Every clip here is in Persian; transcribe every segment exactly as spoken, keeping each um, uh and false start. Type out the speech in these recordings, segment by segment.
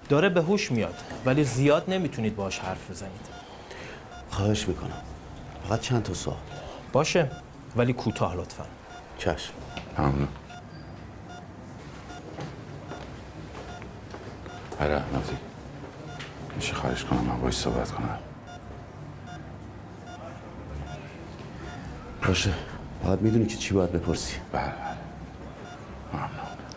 داره به هوش میاد ولی زیاد نمیتونید باهاش حرف بزنید. خواهش میکنم فقط چند تا سوال. باشه ولی کوتاه لطفا. چشم. ممنون. آره احمدی میشه خواهش کنم من باش صحبت کنم؟ باشه باید میدونی که چی باید بپرسی. بله بله ممنون.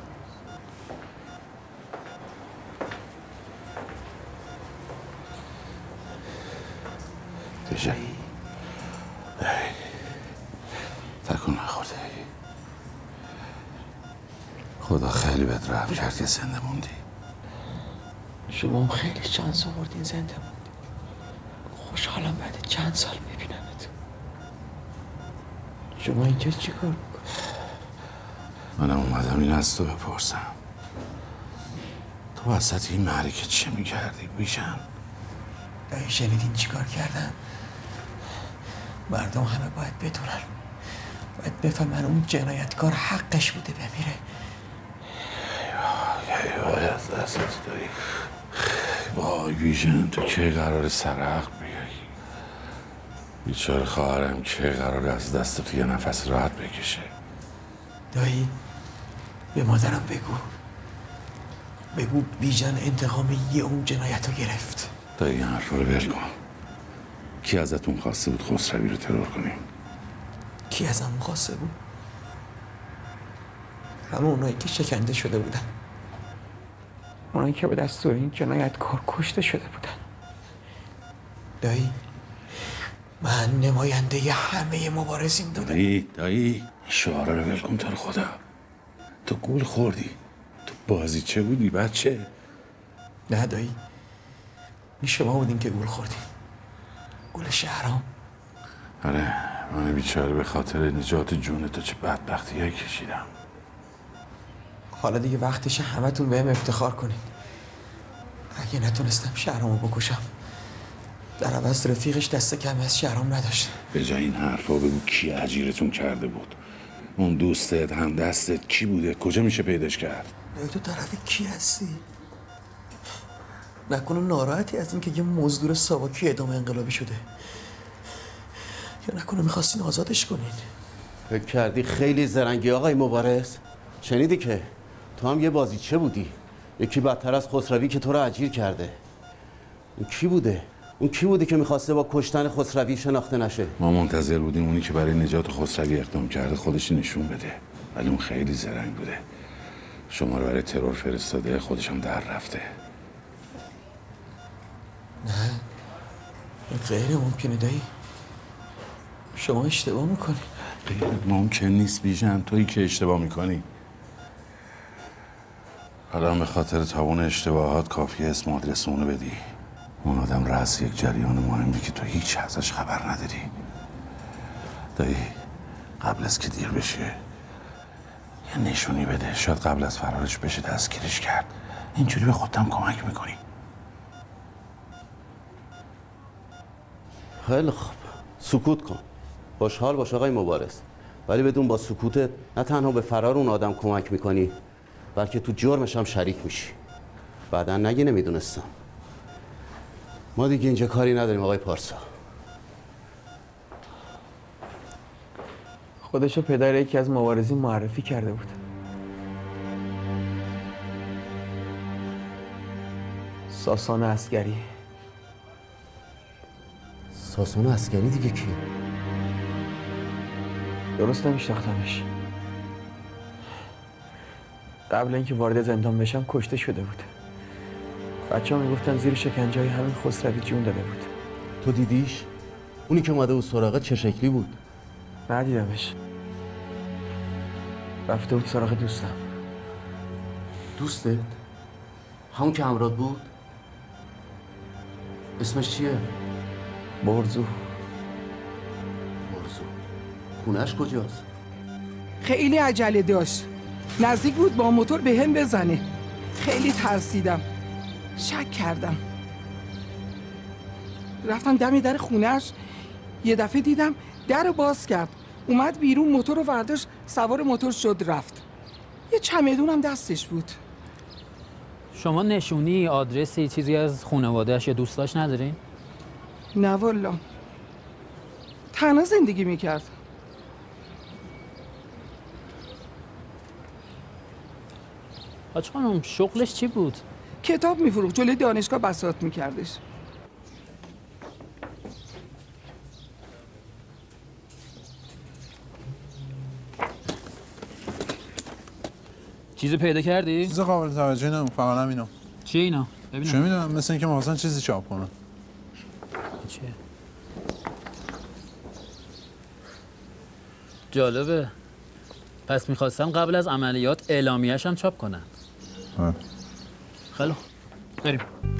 دیجه تکون نخورده خدا خیلی بهت رحم کرد که زنده موندی. شما هم خیلی شانس آوردین زنده موندی. خوشحالم بعد چند سال ببینمت. شما اینجا چی کار میکنی؟ منم اومدم این از تو بپرسم تو وسط این معرکه چه میکردی بیشن؟ دایی شنیدین چی کار کردن؟ مردم همه باید بدونن، باید بفهمن اون جنایتکار حقش بوده بمیره. وای از دستت دایی. وای بیژن تو که قرار سرحق بیایی؟ بیچاره خواهرم که قرار از دست تو یه نفس راحت بکشه؟ دایی به مادرم بگو بگو بیژن انتقام یه اون جنایت رو گرفت. دایی این حرف رو ول کن. کی ازتون خواسته بود خسروی رو ترور کنیم؟ کی ازم خواسته بود؟ همه اونایی که شکنده شده بودن، اونایی که به دستور این جنایتکار کشته شده بودن. دایی من نماینده ی همه مبارزین بودم. دایی دایی شعارا رو ول کن تو رو خدا. تو گول خوردی. تو بازی چه بودی بچه؟ نه دایی این شما بودین که گول خوردین. گول شهرام. آره من بیچاره به خاطر نجات جون تو چه بدبختیایی کشیدم. حالا دیگه وقتش همتون بهم افتخار کنین. اگه نتونستم شهرامو بکشم در عوض رفیقش دست کمی از شهرام نداشت. به جای این حرفا بگو کی اجیرتون کرده بود؟ اون دوستت هم دستت کی بوده؟ کجا میشه پیداش کرد؟ تو طرف کی هستی؟ نکنه ناراحتی از اینکه یه مزدور ساواکی اعدام انقلابی شده؟ یا نکنه میخواستین آزادش کنین؟ فکر کردی خیلی زرنگی آقای مبارز؟ شنیدی که تو هم یه بازیچه بودی. یکی بدتر از خسروی که تو رو اجیر کرده. اون کی بوده؟ اون کی بوده که میخواسته با کشتن خسروی شناخته نشه؟ ما منتظر بودیم اونی که برای نجات خسروی اقدام کرده خودش نشون بده. ولی اون خیلی زرنگ بوده. شما رو برای ترور فرستاده، خودش هم در رفته. نه این غیر ممکنه دایی. شما اشتباه میکنی. غیر ممکن نیست بیژن. تویی که اشتباه میکنی. حالا به خاطر تاون اشتباهات کافیه اسم آدرس اونو بدی. اون آدم رأس یک جریان مهمی که تو هیچ ازش خبر نداری. دایی قبل از که دیر بشه یه نشونی بده. شاید قبل از فرارش بشه دستگیرش کرد. اینجوری به خودت هم کمک میکنی. خیلی خوب سکوت کن. خوشحال باش آقای مبارز. ولی بدون با سکوتت نه تنها به فرار اون آدم کمک میکنی بلکه تو جرمش هم شریک میشی. بعدا نگی نمیدونستم. ما دیگه اینجا کاری نداریم آقای پارسا. خودشو پدر یکی از مبارزین معرفی کرده بود. ساسان عسکری. ساسان عسکری دیگه کی؟ درست نمیشناختمش. قبل اینکه وارد زندان بشم کشته شده بود. بچه ها میگفتن زیر شکنجه های همین خسروی جون داده بود. تو دیدیش؟ اونی که اومده بود سراغه چه شکلی بود؟ ندیدمش. رفته بود سراغ دوستم. دوستت؟ همون که همراه بود؟ اسمش چیه؟ برزو. برزو. خونش کجاست؟ خیلی عجله داشت. نزدیک بود با موتور به هم بزنه. خیلی ترسیدم. شک کردم. رفتم دم در خونش. یه دفعه دیدم در رو باز کرد. اومد بیرون موتور رو ورداشت سوار موتور شد رفت. یه چمدون هم دستش بود. شما نشونی، آدرسی، چیزی از خانواده‌اش یا دوستاش ندارین؟ نه والا، تنها زندگی میکرد. حاج خانم شغلش چی بود؟ کتاب میفروخت، جلوی دانشگاه بساط میکردش. چیزی پیدا کردی؟ چیز قابل توجهی نمون، فقط همینم. چی اینا؟ ببینم. چه میدونم، مثل اینکه می‌خواستن چیزی چاپ کنن. چیه؟ جالبه. پس میخواستم قبل از عملیات اعلامیه‌اش هم چاپ کنن. آه. خیلی خوب. بریم.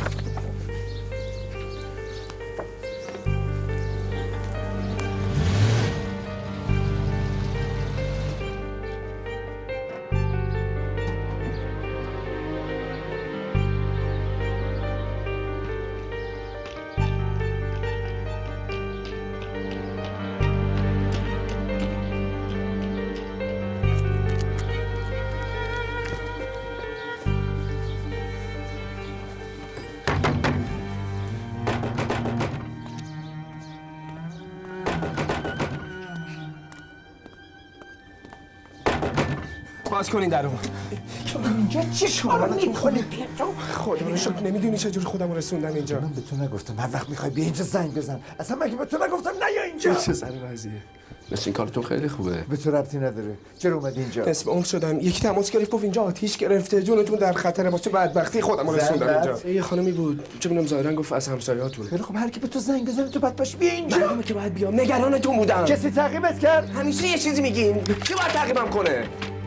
باز کنین درو. اینجا چی کار میکنی؟ خدا رو شکر نمیدونی چجوری خودم رسوندم اینجا. من به تو نگفتم هر وقت میخوای بیا اینجا زنگ بزن. اصلا مگه به تو نگفتم نیا اینجا؟ چه سر قضیه؟ مثل این کارتون خیلی خوبه. به تو ربطی نداره. چرا اومدی اینجا؟ نصف عمر شدم. یکی تماس گرفت گفت اینجا آتیش گرفته، جونتون در خطره، واسه بدبختی خودم رسوندم اینجا. یه خانمی بود، چه میدونم ظاهرا گفت از همسایه‌هاتون. خیلی خب هر کی به تو زنگ بزنه تو بعد باش بیا اینجا. معلومه که باید بیام. نگرانتون بودم. کسی تعقیبت کرد؟ همیشه یه چیزی میگین. کی باید تعقیبم کنه؟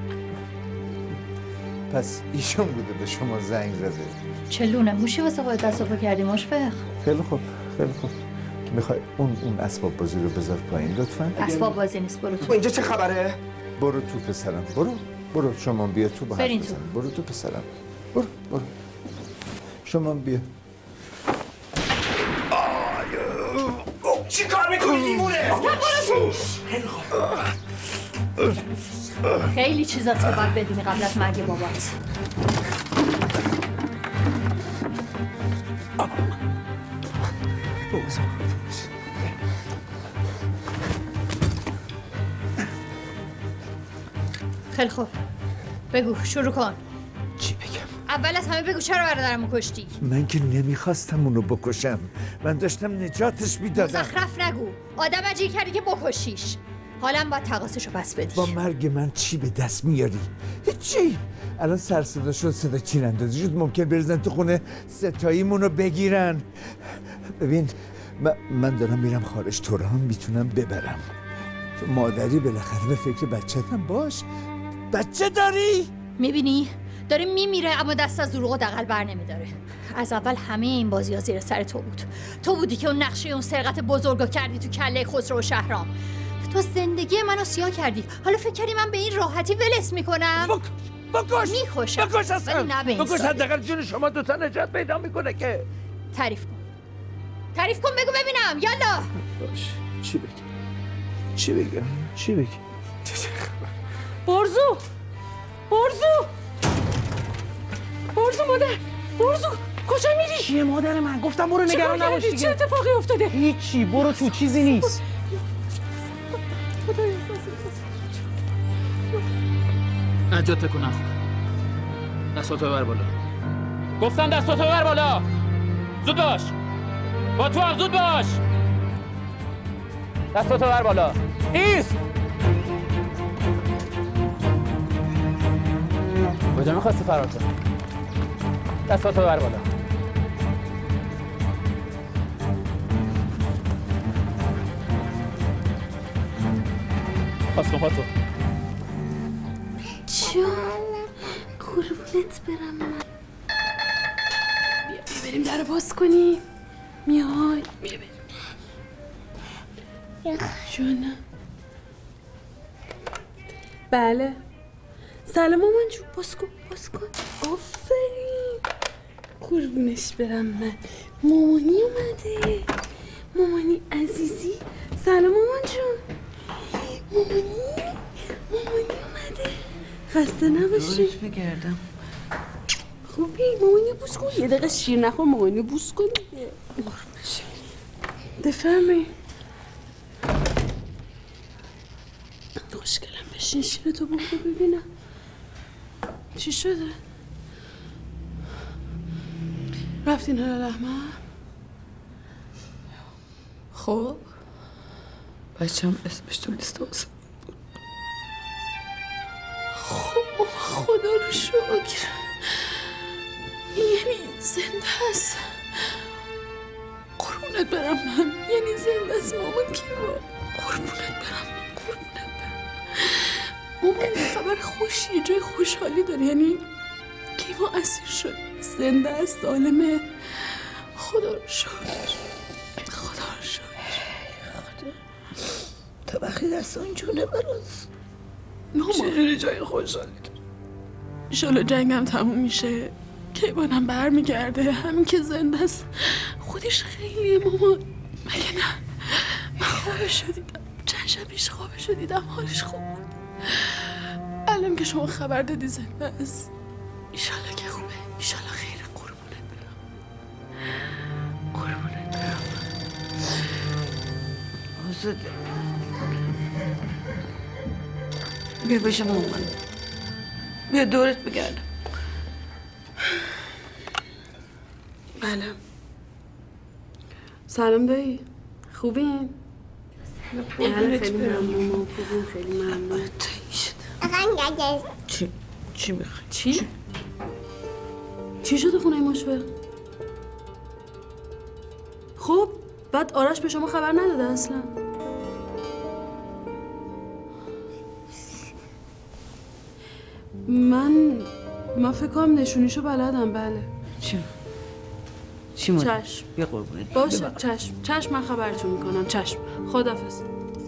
پس ایشون بوده به شما زنگ زده. چه لونه موشی واسه خودت دست کردی مشفق؟ خیلی خوب خیلی خوب. میخوای اون اون اسباب بازی رو بذار پایین لطفا. اسباب بازی نیست، برو تو. اینجا چه خبره؟ برو تو پسرم، برو برو شما بیا تو با برین حرف تو. بزن. برو تو پسرم، برو برو شما بیا. چی کار میکنی دیوونه؟ خیلی چیزاست که باید بدونی قبل از مرگ بابات. خیلی خوب، بگو شروع کن. چی بگم؟ اول از همه بگو چرا برادرمو کشتی؟ من که نمیخواستم اونو بکشم، من داشتم نجاتش میدادم. مزخرف نگو، آدم اجیر کردی که بکشیش. حالا باید تقاصشو پس بدی. با مرگ من چی به دست میاری؟ هیچی. الان سر صدا شد، صدا تیراندازی شد، ممکن بریزن تو خونه ستاییمونو بگیرن. ببین من, من دارم میرم خارج، تو رو هم میتونم ببرم. تو مادری بالاخره به فکر بچه‌تم باش. بچه داری؟ میبینی؟ داره میمیره اما دست از دروغ و دغل بر نمیداره. از اول همه این بازی ها زیر سر تو بود. تو بودی که اون نقشه اون سرقت بزرگا کردی تو کله خسرو و شهرام. تو زندگی منو سیاه کردی. حالا فکر کردی من به این راحتی ولس میکنم؟ بک... بکش! میکشم. بکش اصلا! ولی نه به این بکش، سادگی. حداقل جون شما دوتا نجات پیدا میکنه که. تعریف کن. تعریف کن بگو ببینم. یالا. باش. چی بگم؟ چی بگم؟ چی بگم؟ برزو برزو برزو مادر برزو کجا میری؟ چیه مادر من؟ گفتم برو نگران نباش دیگه. چه اتفاقی افتاده؟ هیچی، برو تو، چیزی نیست. نجات تکونم خوب. دستاتو ببر بالا. گفتم دستاتو ببر بالا. زود باش. با تو هم زود باش. دستاتو ببر بالا. ایست. کجا میخواستی فرار کنی؟ دستاتو ببر بالا. پاس کن پاتو. جان قربونت برم من. بیا بیا بریم در باز کنیم. میای بیا بریم. جانم. بله. سلام مامان جون، باز کن باز کن. آفرین قربونش برم من. مامانی اومده. مامانی عزیزی. سلام مامان جون. مامانی مامانی اومده. خسته نباشی. روش بگردم. خوبی مامانی بوس کن یه دقیقه شیر نخور مامانی بوس کن دیگه بفرمی خوشگلم بشین شیر تو بخور ببینم چی شده؟ رفتین هلال احمر؟ خب بچه هم اسمش تو لیست واسه بود خب خدا رو شکر یعنی زنده هست قربونت برم من یعنی زنده است مامان کیوا قربونت برم قربونت برم مامان خبر خوشی جای خوشحالی داره یعنی کیوا اسیر شد زنده است سالمه خدا رو شکر خدا رو شکر خدا تا وقتی دست اون جونه براز مامان چجوری جای خوشحالی داره انشالله جنگم تموم میشه کیوانم برمیگرده همین که زنده است خودش خیلیه مامان مگه نه من خوابش رو دیدم چند شب پیش خوابش رو دیدم حالش خوب بود الان که شما خبر دادی زنده است ایشالله که خوبه ایشالله خیره قربونت برم قربونت برم آزاده بیا بشه مامان بیا دورت بگردم بله سلام دایی خوبین؟ بله خیلی ممنون خوبین خیلی ممنون چی؟ چی میخوای؟ چی؟ چی شده خونه مشفق؟ خب بعد آرش به شما خبر نداده اصلا من من فکر کنم نشونیشو بلدم بله چی؟ چی مون؟ چشم بیا قربونت باشه چشم چشم من خبرتون میکنم چشم خداحافظ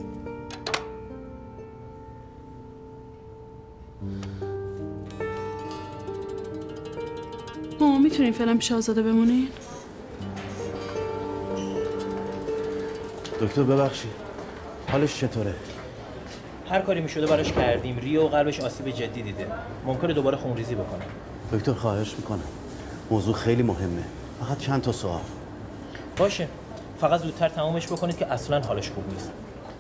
ماما میتونین فعلا پیش آزاده بمونین؟ دکتر ببخشید حالش چطوره؟ هر کاری میشده براش کردیم ریه و قلبش آسیب جدی دیده ممکنه دوباره خونریزی بکنه دکتر خواهش میکنم موضوع خیلی مهمه فقط چند تا سوال باشه فقط زودتر تمامش بکنید که اصلا حالش خوب نیست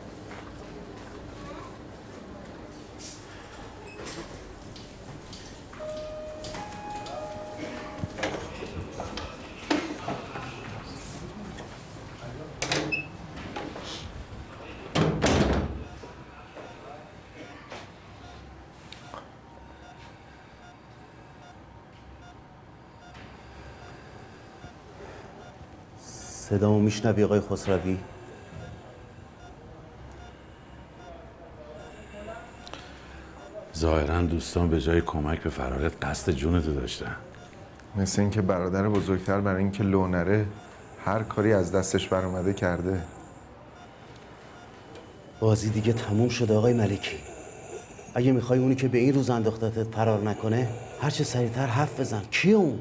صدامو میشنوی آقای خسروی؟ ظاهرا دوستان به جای کمک به فرارت قصد جونتو داشتن مثل اینکه برادر بزرگتر برای اینکه لو نره هر کاری از دستش برآمده کرده بازی دیگه تموم شده آقای ملکی اگه میخوای اونی که به این روز انداختتت فرار نکنه هر چه سریعتر حرف بزن کیه اون؟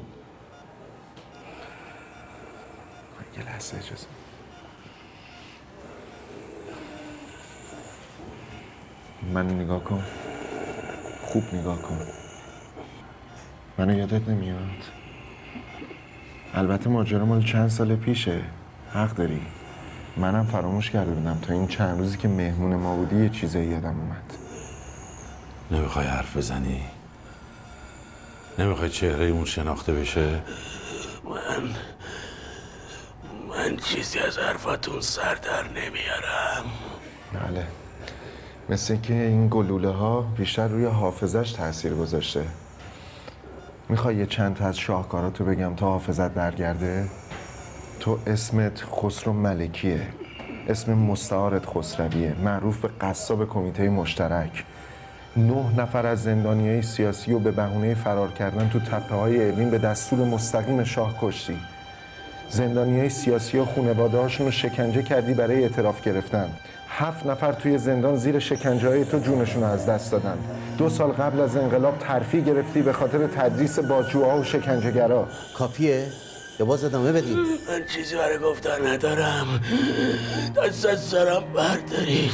یه لحظه اجازه منو نگاه کن خوب نگاه کن منو یادت نمیاد البته ماجرا مال چند سال پیشه حق داری منم فراموش کرده بودم تا این چند روزی که مهمون ما بودی یه چیزایی یادم اومد نمیخوای حرف بزنی؟ نمیخوای چهره اون شناخته بشه؟ من من چیزی از حرفاتون سر در نمیارم بله مثل که این گلوله ها بیشتر روی حافظش تاثیر گذاشته میخوای یه چند تا از شاهکاراتو بگم تا حافظت برگرده؟ تو اسمت خسرو ملکیه اسم مستعارت خسرویه معروف به قصاب کمیته مشترک نه نفر از زندانیای سیاسی رو به بهونه فرار کردن تو تپه های اوین به دستور مستقیم شاه کشتی زندانیای سیاسی و خانواده هاشون رو شکنجه کردی برای اعتراف گرفتن هفت نفر توی زندان زیر شکنجه های تو جونشون رو از دست دادن دو سال قبل از انقلاب ترفیع گرفتی به خاطر تدریس بازجوها و شکنجهگرا کافیه؟ یا باز ادامه بدیم؟ من چیزی برای گفتن ندارم دست از سرم بردارید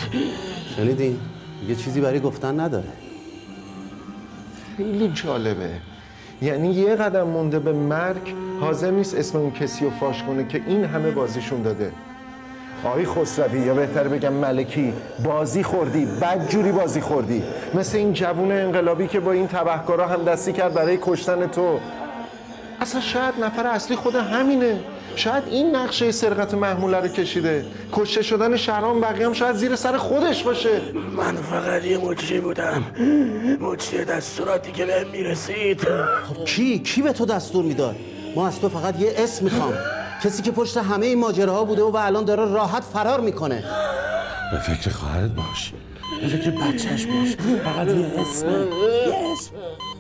شنیدین؟ یه چیزی برای گفتن نداره خیلی جالبه یعنی یه قدم مونده به مرگ حاضر نیست اسم اون کسی رو فاش کنه که این همه بازیشون داده. آقای خسروی، یا بهتر بگم ملکی، بازی خوردی، بدجوری بازی خوردی، مثل این جوون انقلابی که با این تبهکارا هم دستی کرد برای کشتن تو. اصلا شاید نفر اصلی خود همینه، شاید این نقشه سرقت محموله رو کشیده، کشته شدن شهرام بقیه هم شاید زیر سر خودش باشه. من فقط یه مجری بودم، مجری دستوراتی که بهم میرسید. خب کی؟ کی به تو دستور میداد؟ ما از تو فقط یه اسم میخوام، کسی که پشت همه این ماجراها بوده و الان داره راحت فرار میکنه. به فکر خواهرت باش، به فکر بچهش باش، فقط یه اسم، یه اسم.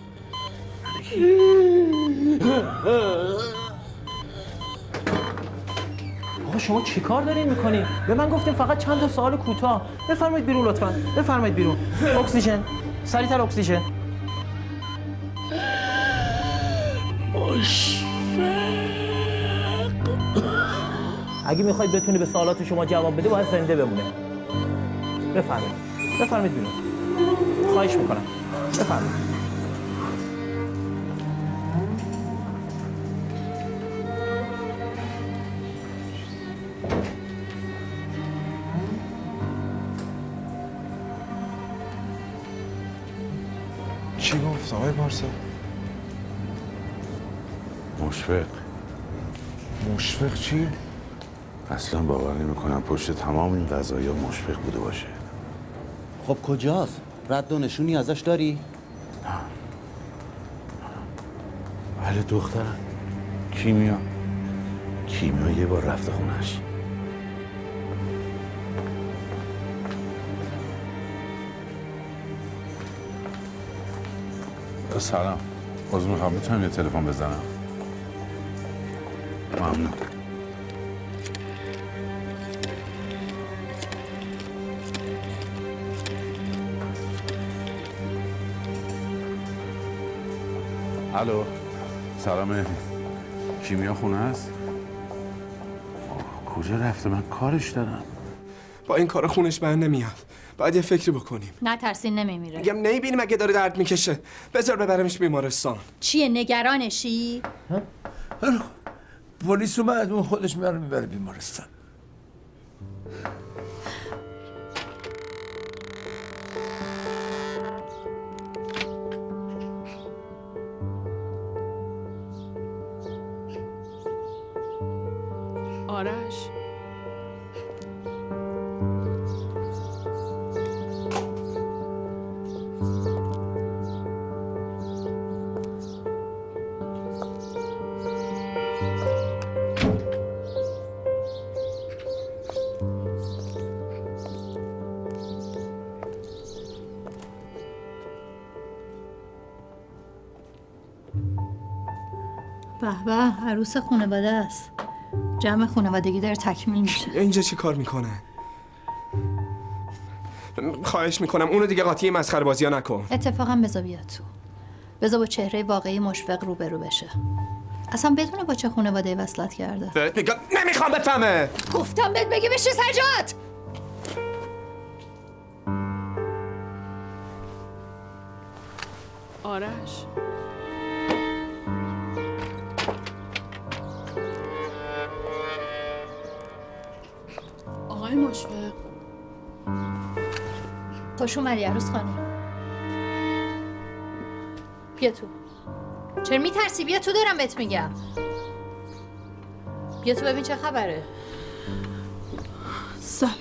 آقا شما چی کار دارین میکنین؟ به من گفتیم فقط چند تا سوال کوتاه. بفرمایید بیرون لطفاً. بفرمایید بیرون. اکسیژن. سریعتر اکسیژن. مشفق. اگه میخواید بتونی به سوالات شما جواب بده باید زنده بمونه. بفرمایید. بفرمایید بیرون. خواهش میکنم. بفرمایید. چی گفت آقای پارسا؟ مشفق. مشفق چی؟ اصلا باور نمی‌کنم پشت تمام این قضایا مشفق بوده باشه. خب کجاست؟ رد و نشونی ازش داری؟ بله دخترم، کیمیا. کیمیا یه بار رفته خونش. سلام، عذر میخوام، میتونم یه تلفن بزنم؟ ممنون. الو، سلام مهدی. کیمیا خونه است؟ کجا رفته؟ من کارش دارم. با این کار خونش بر نمیاد. باید یه فکری بکنیم. نه ترسین نمیمیره. میگم نمیبینی مگه داره درد میکشه؟ بذار ببرمش بیمارستان. چیه نگرانشی؟ پلیس اومد، اون خودش میاره میبره بیمارستان. آرش به به، عروس خانواده است. جمع خانوادگی داره تکمیل میشه. اینجا چی کار میکنه؟ خواهش میکنم اونو دیگه قاطی مسخره بازی ها نکن. اتفاقا بذار بیاد تو. بذار با چهره واقعی مشفق روبرو بشه. اصلا بدونه با چه خانواده وصلت کرده. بهت میگم نمیخوام بفهمه. گفتم بهت بگی بشه سجاد. آرش آقای مشفق، خوش اومدی عروس خانم. بیا تو. چرا میترسی؟ بیا تو، دارم بهت میگم. بیا تو ببین چه خبره. سلام.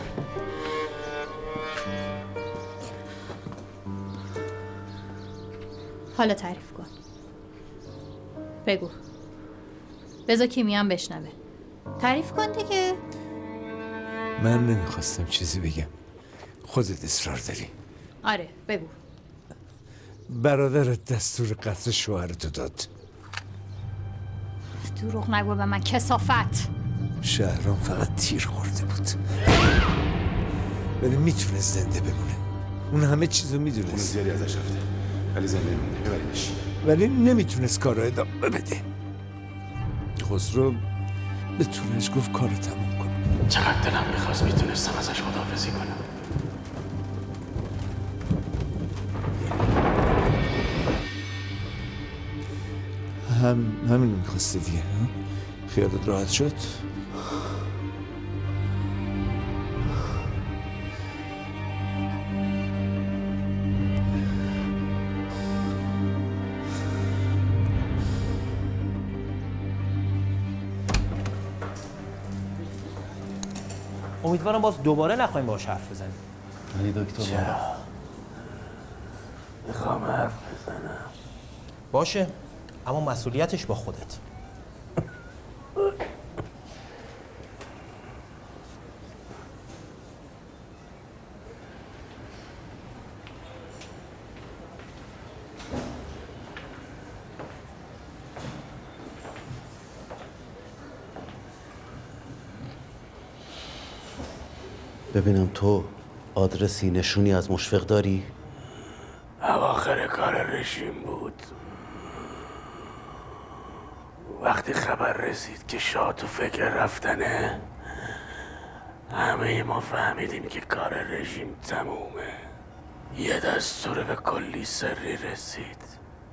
حالا تعریف کن. بگو. بذار کیمیا هم بشنوه. تعریف کن دیگه. من نمیخواستم چیزی بگم، خودت اصرار داری. آره بگو. برادرت دستور قتل شوهرتو داد. دروغ نگو به من کثافت. شهرام فقط تیر خورده بود، ولی میتونست زنده بمونه. اون همه چیزو میدونست. خون زیادی ازش رفته ولی زنده میمونه، ببریدش. ولی نمیتونست کار رو ادامه بده. خسرو به تونش گفت کارو تموم کن. چقدر دلم میخواست میتونستم ازش خداحافظی کنم. هم همین رو میخواستی دیگه ها؟ خیالت راحت شد؟ امیدوارم باز دوباره نخواهیم باهاش حرف بزنیم. ولی دکتر چرا؟ میخوام حرف بزنم. باشه، اما مسئولیتش با خودت. ببینم تو آدرسی نشونی از مشفق داری؟ اواخر کار رژیم بود. وقتی خبر رسید که شاه تو فکر رفتنه، همه ما فهمیدیم که کار رژیم تمومه. یه دستور به کلی سری رسید.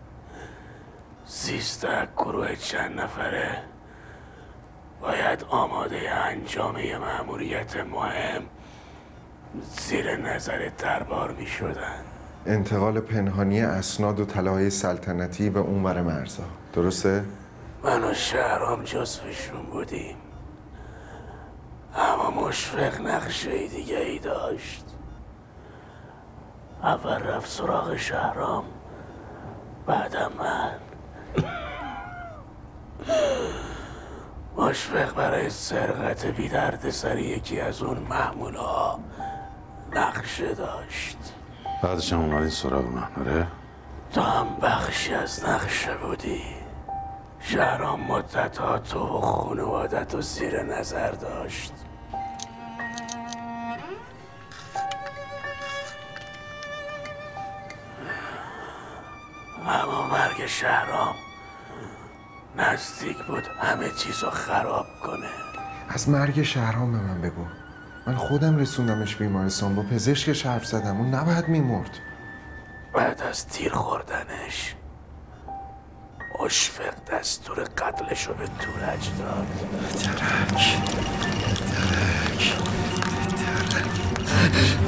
سیزده گروه چند نفره باید آماده انجام یه مأموریت مهم زیر نظر دربار می شدن. انتقال پنهانی اسناد و طلاهای سلطنتی به اونور مرزا، درسته؟ من و شهرام جزوشون بودیم، اما مشفق نقشه دیگه ای داشت. اول رفت سراغ شهرام، بعدم من. مشفق برای سرقت بی درد سر یکی از اون محمولا نقشه داشت. بعدش هم اومدی سراغ من، آره؟ تو هم بخشی از نقشه بودی. شهرام مدت‌ها تو و خانوادت رو زیر نظر داشت. اما مرگ شهرام نزدیک بود همه چیز رو خراب کنه. از مرگ شهرام به من بگو. من خودم رسوندمش بیمارستان، با پزشکش حرف زدم، اون نباید میمرد. بعد از تیر خوردنش مشفق دستور قتلش رو به تورج داد. درک درک درک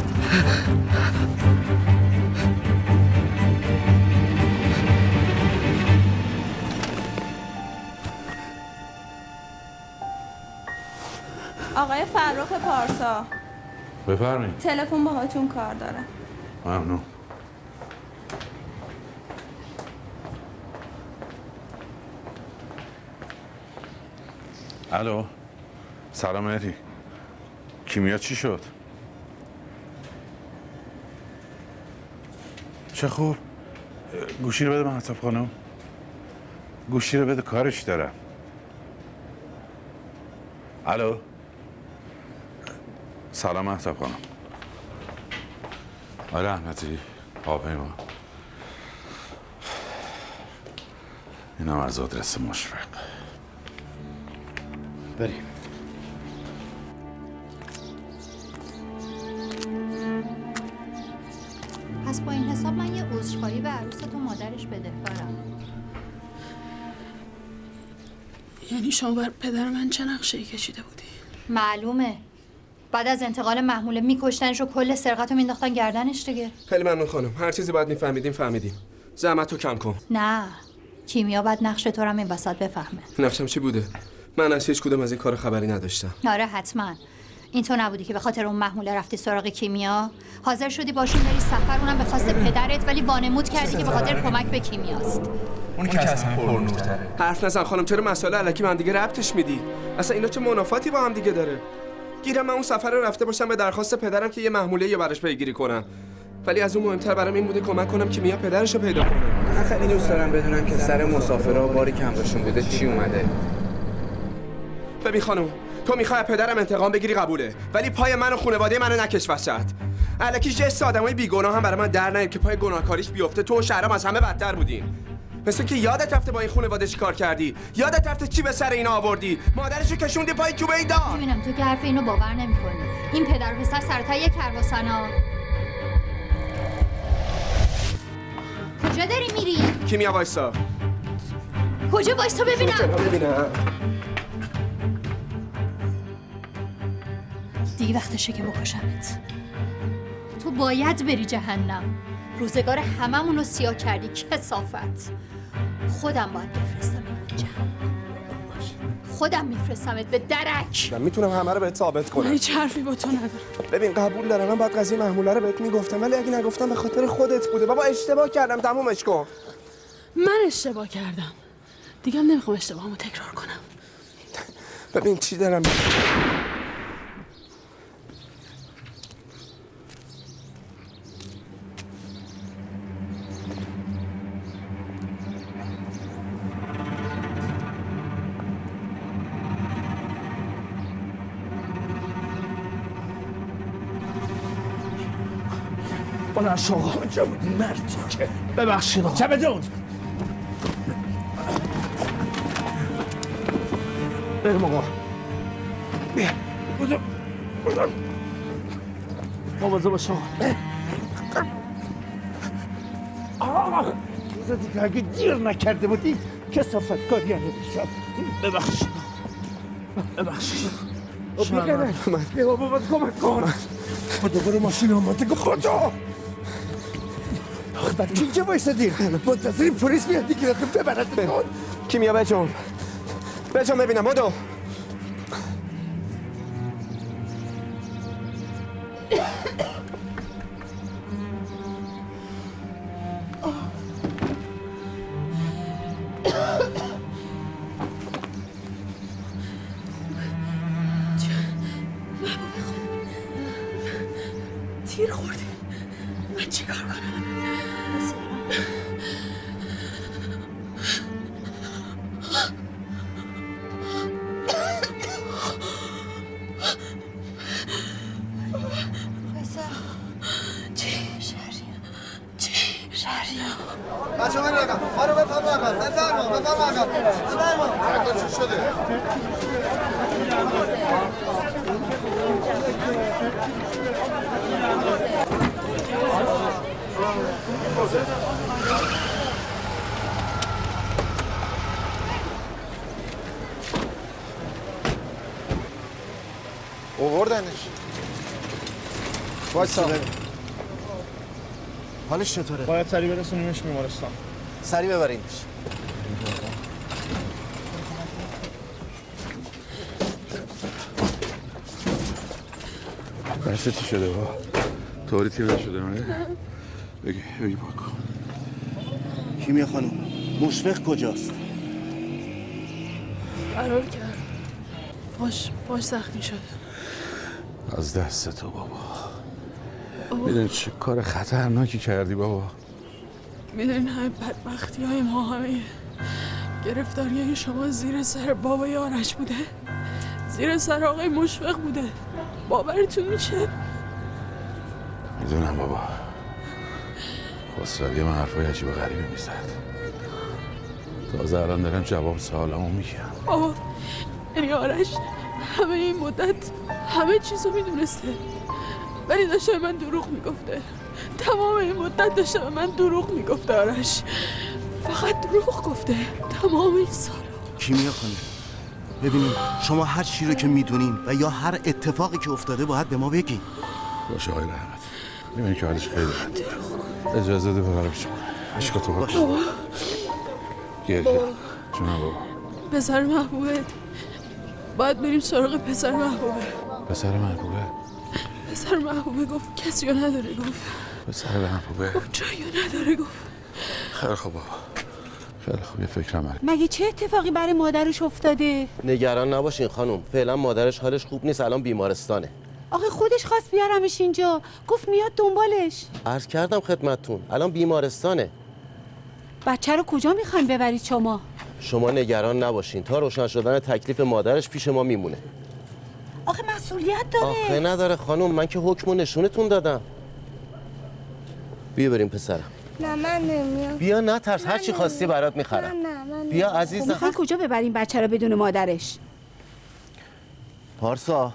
آقای فرخ پارسا، بفرمایید. تلفن باهاتون کار داره. ممنون. الو، سلام مهری. کیمیا چی شد؟ چه خوب. گوشی رو بده مهتاب خانم. گوشی رو بده، کارش دارم. الو، سلام مهتاب خانم. آره رحمتی، هواپیما. اینم از آدرس مشفق. بریم. پس با این حساب من یه عذرخواهی به عروست و مادرش بدهکارم. یعنی شما بر پدر من چه نقشه‌ای کشیده بودی؟ معلومه. بعد از انتقال محموله میکشتنش و کل سرقت رو مینداختن گردنش دیگه. خیلی ممنون خانم. هر چیزی باید میفهمیدیم فهمیدیم. زحمت رو کم کن. نه، کیمیا بعد نقش تو رو هم این وسط بفهمه. نقشم چی بوده؟ من از هیچ کدوم از این کار خبری نداشتم. آره حتما. این تو نبودی که به خاطر اون محموله رفتی سراغ کیمیا؟ حاضر شدی باشون بری سفر، اونم به خواست پدرت، ولی وانمود کردی که به خاطر کمک به کیمیاست. اون که اصلا پرنورتره. حرف نزن خانم، چرا مسائل الکی من دیگه ربطش میدی؟ اصلا اینا چه منافاتی با هم دیگه داره؟ گیرم من اون سفر رو رفته باشم به درخواست پدرم که یه محموله یا براش پیگیری کنم. ولی از اون مهمتر برام این بوده کمک کنم کیمیا پدرش رو پیدا کنه. من خیلی دوست دارم بدونم که سر مسافرها باری کم داشتون بوده چی اومده. ببین خانم، تو میخوای پدرم انتقام بگیری قبوله، ولی پای من و خانواده منو نکش وسط. الکی جست آدمای بیگناه هم برای من در نیار که پای گناهکاریش بیفته. تو و شهرام از همه بدتر بودین. مثل که یادت رفته با این خانواده چیکار کردی؟ یادت رفته چی به سر اینا آوردی؟ مادرشو کشوندی پای چوبه ای دار. ببینم تو که حرف اینو باور نمی‌کنی. این پدر و پسر سرتای کرواسنا. کجا داری میری؟ کیمیا وایسا. کجا وایسا ببینم؟ چرا ببینم؟ دیگه وقتشه که بکشمت. تو باید بری جهنم. روزگار هممون رو سیاه کردی کثافت. خودم باید بفرستم اینجا. خودم میفرستمت به درک. من میتونم همه رو بهت ثابت کنم. من هیچ حرفی با تو ندارم. ببین قبول دارم، من باید قضیه محموله رو بهت میگفتم، ولی اگه نگفتم به خاطر خودت بوده. بابا اشتباه کردم، تمومش کن. من اشتباه کردم. دیگه هم نمیخوام اشتباهمو تکرار کنم. ببین چی دارم بلند شو آقا. کجا بودی مردی که؟ ببخشید آقا. چمدون بریم آقا. بیا بودم بودم مواظب باش آقا. آقا روز دیگه اگه دیر نکرده بودی کثافت کاری نمیشد. ببخشید ببخشید بیقدر بیا بابا باید کمک کن. خدا برو ماشین آماده کن خدا. آخه بعد کی اینجا بایستدی؟ منتظریم پلیس میاد دیگه ببرد کن. کی میاد بچم؟ بچم ببینم بدو. تیر خوردی. من چی کار کنم؟ بچه من رقم ما رو بفرما عقب بفرما بفرما عقب بفرما چی شده؟ اووردنش. وایسا حالش چطوره؟ باید سریع برسونیمش بیمارستان. سریع ببرینش. بسه چی شده با؟ طوری تیر نشده نه؟ بگی بگی باکو. کیمیا خانم مشفق کجاست؟ فرار کرد. باش باش زخمی شده. از دست تو بابا. میدونی چه کار خطرناکی کردی بابا؟ میدونین همه بدبختی های ما همه گرفتاری شما زیر سر بابای آرش بوده؟ زیر سر آقای مشفق بوده؟ باورتون میشه؟ میدونم بابا. خسروی من حرفای عجیب و غریبی میزد. تازه الان دارم جواب سوالمو میگم. بابا یعنی آرش همه این مدت همه چیزو میدونسته ولی داشته به من دروغ میگفته. تمام این مدت داشته به من دروغ میگفته آرش. فقط دروغ گفته تمام این سال. کیمیا خانم ببینیم شما هر چی رو که میدونین و یا هر اتفاقی که افتاده باید به ما بگی. باشه آقای رحمت. میبینی که حالش خیلی بده. اجازه ده ببرم شما. عشقاتو باش. بابا گریه. جونم بابا. پسر محبوبه باید بریم سراغ پسر محبوبه. پسر محبوبه؟ پسر محبوبه گفت کسی رو نداره گفت. پسر محبوبه؟ گفت جایی رو نداره گفت. خیلی خوب بابا. خیلی خوب یه فکرم هر. مگه چه اتفاقی برای مادرش افتاده؟ نگران نباشین خانم، فعلا مادرش حالش خوب نیست، الان بیمارستانه. آخه خودش خواست بیارمش اینجا، گفت میاد دنبالش. عرض کردم خدمتتون الان بیمارستانه. بچه رو کجا میخواین ببرید شما؟ شما نگران نباشین، تا روشن شدن تکلیف مادرش پیش ما میمونه. آخه مسئولیت داره. آخه نداره خانم، من که حکمو نشونتون دادم. بیا بریم پسرم. نه من نمیام. بیا نترس، هر چی خواستی برات میخرم. نه من بیا عزیزم. خب میخواین کجا ببریم بچه رو بدون مادرش؟ پارسا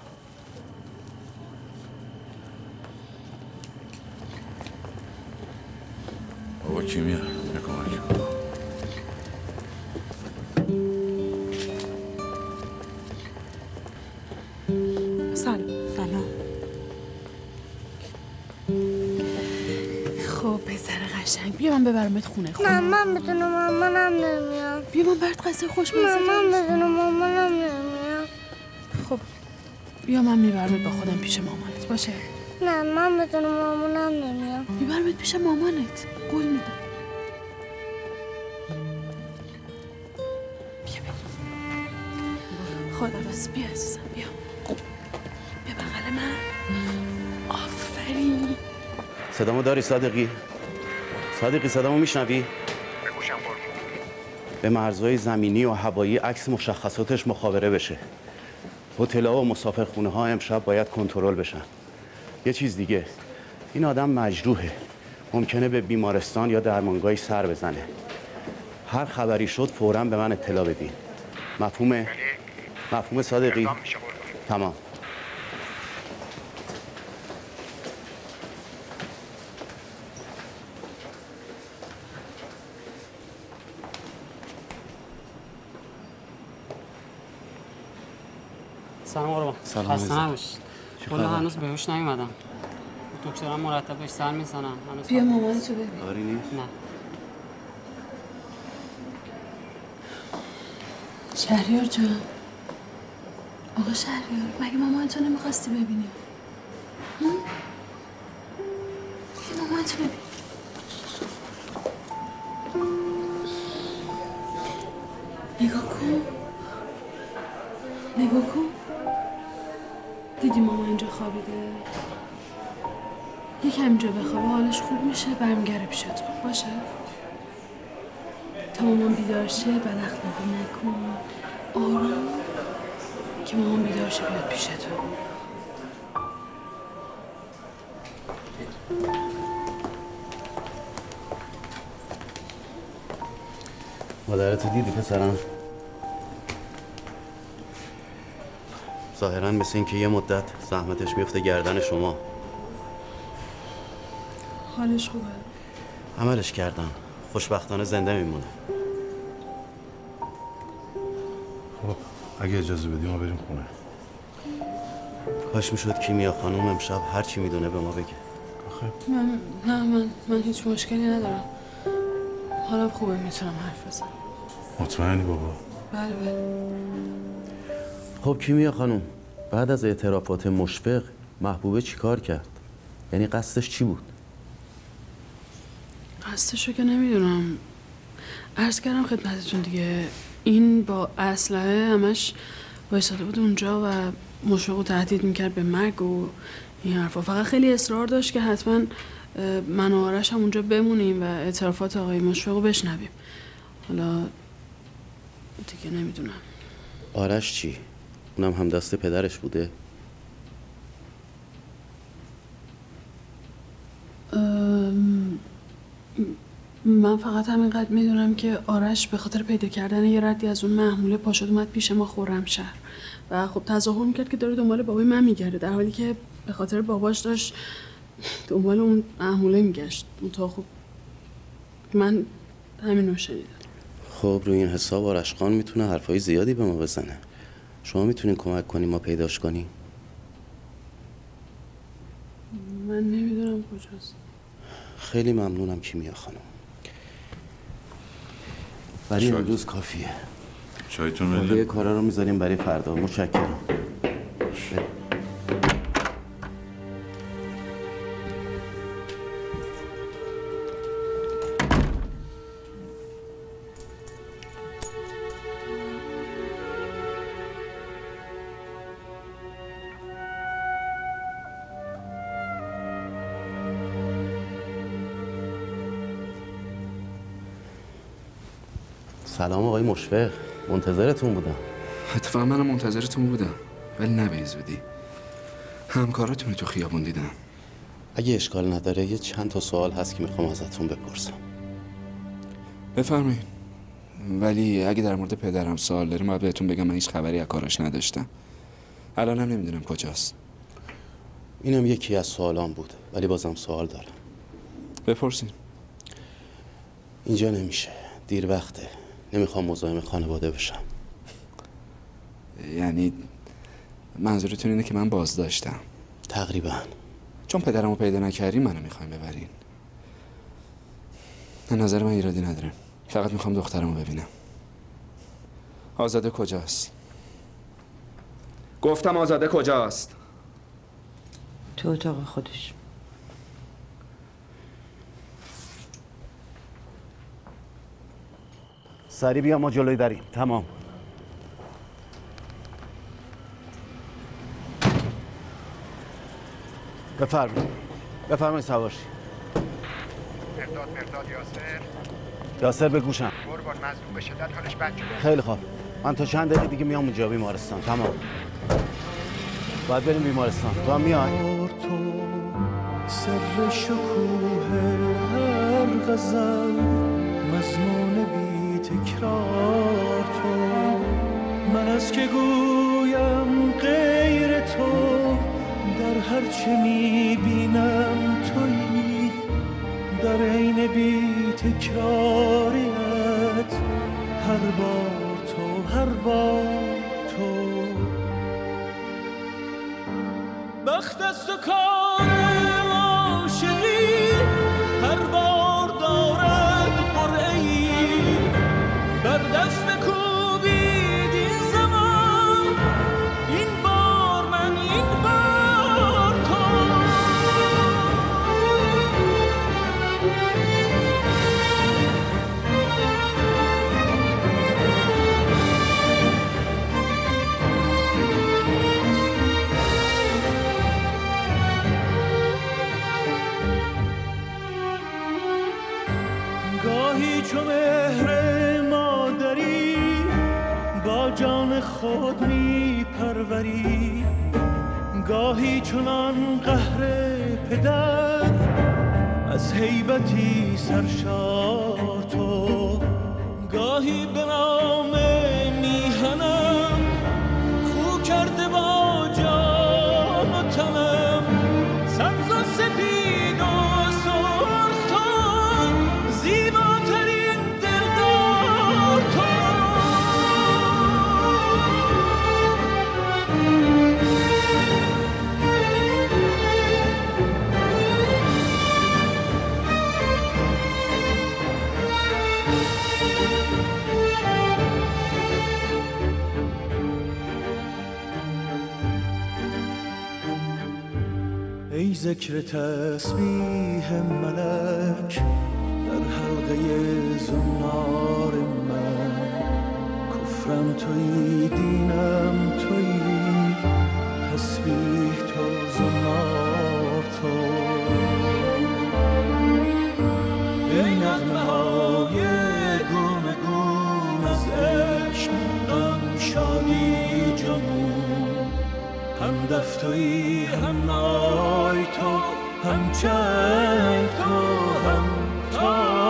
بابا کیمیا یه کمک سلام. سلام. خب پسر قشنگ بیا من ببرمت خونه. خب نه من بدون مامانم نمیام. بیا من برات غذای خوشمزه نه من درست بدون مامانم نمیام. خب بیا من میبرمت با خودم پیش مامانت باشه. نه من بدون مامانم نمیام. میبرمت پیش مامانت قول میدم. بیا بیا خداحافظ. بیا عزیزم بیا بیا بغل من. آفرین. صدامو داری صادقی؟ صادقی صدامو میشنوی؟ به مرزهای زمینی و هوایی عکس مشخصاتش مخابره بشه. هتل‌ها و مسافرخونه ها امشب باید کنترل بشن. یه چیز دیگه، این آدم مجروحه. ممکنه به بیمارستان یا درمانگاهی سر بزنه. هر خبری شد فوراً به من اطلاع بدین. مفهومه؟ مفهومه صادقی؟ تمام. سلام قربان. سلام خسته عزیزم. نباشید. والا هنوز بهوش نیومدم. دکترم مرتب بهش سر میزنن. هنوز بیا مامانتو ببین. داری نیست؟ نه. شهریار جان. آقا شهریار مگه مامانتو نمیخواستی ببینی؟ هم؟ بیا مامانتو ببین. نگاه کن. نگاه کن. دیدی ماما اینجا خوابیده؟ یکم اینجا بخوابه حالش خوب میشه برمیگره پیشت باشه؟ تا مامان بیدار شه بد اخلاقی نکن. آروم که مامان بیدار شه بیاد پیش تو. مادرتو دیدی پسرم؟ ظاهراً مثل این که یه مدت زحمتش میفته گردن شما. حالش خوبه؟ عملش کردم. خوشبختانه زنده میمونه. خب اگه اجازه بدی ما بریم خونه. کاش میشد کیمیا خانم امشب هر چی میدونه به ما بگه. آخه من نه من من هیچ مشکلی ندارم. حالا خوبه میتونم حرف بزنم. مطمئنی بابا؟ بله بله. خب کیمیا خانم بعد از اعترافات مشفق محبوبه چی کار کرد؟ یعنی قصدش چی بود؟ قصدشو که نمیدونم. عرض کردم خدمتتون دیگه این با اسلحه همش وایساده بود اونجا و مشفق رو تهدید میکرد به مرگ و این حرفا. فقط خیلی اصرار داشت که حتما من و آرش هم اونجا بمونیم و اعترافات آقای مشفق رو بشنویم. حالا دیگه نمیدونم. آرش چی؟ اونم هم دست پدرش بوده؟ ام، من فقط همینقدر میدونم که آرش به خاطر پیدا کردن یه ردی از اون محموله پا شد اومد پیش ما خرمشهر و خب تظاهر میکرد که داره دنبال بابای من میگرده در حالی که به خاطر باباش داشت دنبال اون محموله میگشت. تا خب من همین رو شنیدم. خب روی این حساب آرش خان میتونه حرفای زیادی به ما بزنه. شما میتونین کمک کنیم ما پیداش کنیم؟ من نمیدونم کجاست. خیلی ممنونم کیمیا خانم. برای امروز کافیه. چایتون بقیه کارا رو میذاریم برای فردا. متشکرم. سلام آقای مشفق، منتظرتون بودم. اتفاقا منم منتظرتون بودم ولی نه به زودی. همکاراتون رو تو خیابون دیدم. اگه اشکال نداره یه چند تا سوال هست که میخوام ازتون بپرسم. بفرمایید. ولی اگه در مورد پدرم سوال داریم باید بهتون بگم من هیچ خبری از کاراش نداشتم. الانم نمیدونم کجاست. اینم یکی از سوالام بود ولی بازم سوال دارم. بپرسین. اینجا نمیشه، دیر وقته، نمیخوام مزاحم خانواده بشم. یعنی منظورتون اینه که من بازداشتم؟ تقریبا. چون پدرمو پیدا نکردین منو میخواین ببرین. من نظر من ایرادی نداره، فقط میخوام دخترمو ببینم. آزاده کجاست؟ گفتم آزاده کجاست؟ تو اتاق خودش. سری بیا ما جلوی دریم. تمام. بفرمایید. بفرمایید سوار شید. مرداد مرداد یاسر. یاسر به گوشم. قربان مظلوم به شدت حالش بد شده. خیلی خوب. من تا چند دقیقه دیگه میام اونجا بیمارستان. تمام. باید بریم بیمارستان. تو هم میای؟ سر شکوه هر غزل مضمون بی تکرار تو، من از که گویم غیر تو، در هر چه میبینم تویی، در عین بی تکراریت هر بار تو، هر بار تو. بخت است و کار عاشقی هر بار دارد قرعه‌ای، بر دست بکوبید این زمان، این بار من، این بار تو. گاهی چو مهر مادری با جان خود می پروری، گاهی چنان قهر پدر از هیبتی سرشار تو، گاهی به نام میهنم خو کرده با جان و تنم، سبز و سپید و سرخ تو، زیباترین دلدار تو. ای ذکر تسبیح ملک در حلقه زنار من، کفرم تویی، دینم تویی، تسبیح تو، زنار تو. ای نغمه های گونه گون از عشق، غم شادی جنون، هم دف تویی، هم نای تو، هم چنگ تو، هم تا